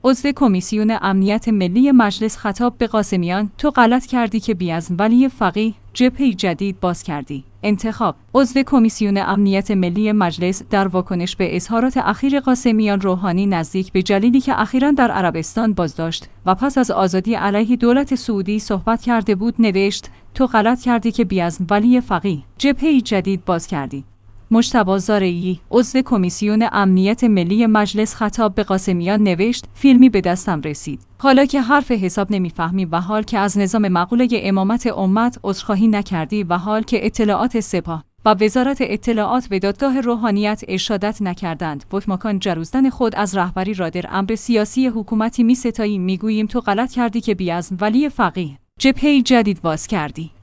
عضو کمیسیون امنیت ملی مجلس خطاب به قاسمیان: تو غلط کردی که بی‌عزم ولی فقیه جبهه‌ای جدید باز کردی. انتخاب. عضو کمیسیون امنیت ملی مجلس در واکنش به اظهارات اخیر قاسمیان روحانی نزدیک به جلیلی که اخیراً در عربستان بازداشت و پس از آزادی علیه دولت سعودی صحبت کرده بود نوشت: تو غلط کردی که بی‌عزم ولی فقیه جبهه‌ای جدید باز کردی. مجتبی زارعی، عضو کمیسیون امنیت ملی مجلس خطاب به قاسمیان نوشت: فیلمی به دستم رسید. حالا که حرف حساب نمیفهمی و حال که از نظام مقوله امامت امت عذرخواهی نکردی و حال که اطلاعات سپاه و وزارت اطلاعات به دادگاه روحانیت ارشادت نکردند و مکان جروزدن خود از رهبری را در امر سیاسی حکومتی می‌ستاییم، میگوییم تو غلط کردی که بی‌عزم ولی فقیه جبهه‌ای جدید باز کردی.